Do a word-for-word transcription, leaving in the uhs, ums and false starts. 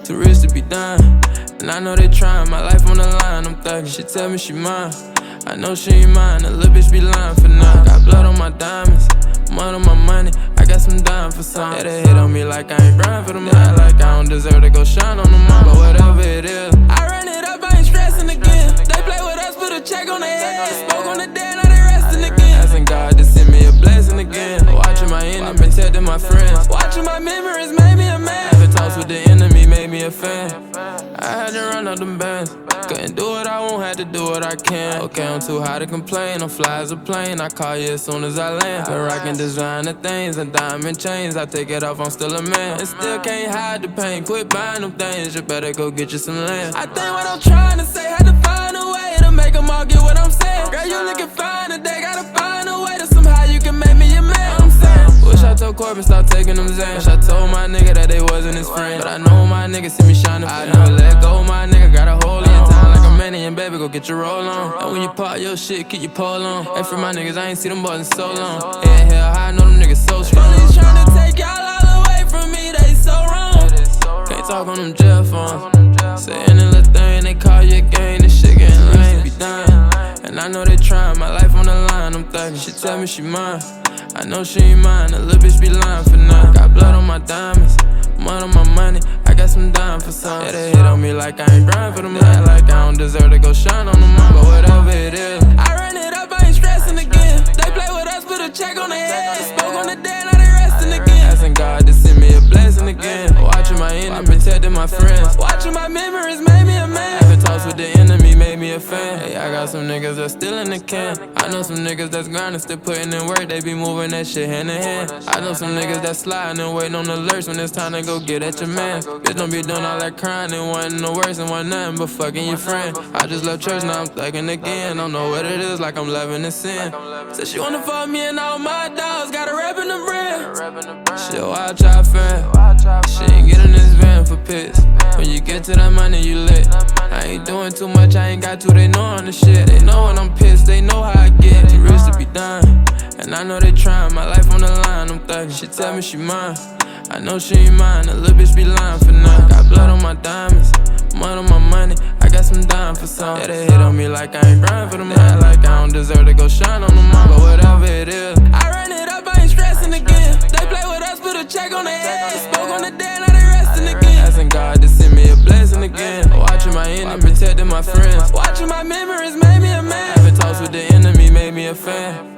too rich to be done. And I know they trying, my life on the line, I'm thuggin'. She tell me she mine, I know she ain't mine. A little bitch be lying for now. Got blood on my diamonds, mud on my money, I got some dime for some. Yeah, they hit on me like I ain't grind for them. Yeah, like I don't deserve to go shine on them. But whatever it is, I run it up, I ain't stressing again. They play with us, put a check on their head. Spoke on the dead, now they resting again. Asking God to send me a blessing again. Watching my enemy, protecting my friends. Watching my memories made me a man. Having talks with the enemy made me a fan. I had to run out them bands. Couldn't do what I want, had to do what I can. Okay, I'm too high to complain. I'm fly as a plane, I call you as soon as I land. Been rocking designer things and diamond chains. I take it off, I'm still a man. And still can't hide the pain. Quit buying them things, you better go get you some land. I think what I'm trying to say, had to find a way to make them all get what I'm saying. Girl, you looking fine today, gotta find a way to somehow you can make me your man. I'm saying, wish I told Corbin stop taking them Zans. Wish I told my nigga that they wasn't his friend. But I know my nigga see me shining. I never let go, my nigga got a hold in your time like a man and baby, go get your roll on. And when you pop your shit, keep your pole on. And for my niggas, I ain't see them boys in so long. Yeah, hell high, I know them niggas so strong. Police tryna take y'all all away from me, they so wrong. Can't talk on them jail phones. Say any little thing, they call you a gang, this shit getting lame. Be done. And I know they trying, my life on the line, I'm thuggin'. She tell me she mine, I know she ain't mine. A little bitch be lying for now. Got blood on my diamonds, mud on my money, I got some dime for some. Yeah, they hit on me like I ain't grind for them. Yeah, like I don't deserve to go shine on them. But whatever it is, I run it up, I ain't stressing again. They play with us, put a check on their head. Spoke on the dead, now they resting again. Asking God to send me a blessing again. Watching my enemy, protecting my friends. Watching my memories made me a man. Having talks with the enemy made me a fan. Hey, I got some niggas that's still in the can. I know some niggas that's grinding, still putting in work. They be moving that shit hand in hand. I know some niggas that's sliding and waiting on alerts when it's time to go get at your man. Bitch, don't be doing all that crying and wanting the worst and want nothing but fucking your friend. I just left church, now I'm thugging again. Don't know what it is, like I'm loving in sin. Said she wanna fuck me and all my dogs, got a rep in the brand. She a wild child fan. She ain't getting this van for pits. When you get to that money, you lit. I ain't doing too much, I ain't got to, they know on the shit. They know when I'm pissed, they know how I get. Too rich to be done. And I know they trying, my life on the line, I'm thuggin'. She tell me she mine, I know she ain't mine. A little bitch be lying for now. Got blood on my diamonds, mud on my money, I got some dime for some. Yeah, they hit on me like I ain't grind for them. Yeah, like I don't deserve to go shine on them. But whatever it is, I run it up, I ain't stressing again. They play with us, put a check on their head. Spoke on the dead, now they resting again. Asking God to send me a blessing again. Watching my enemy, protecting my friends. Watching my memories made me a man. Having talks with the enemy made me a fan.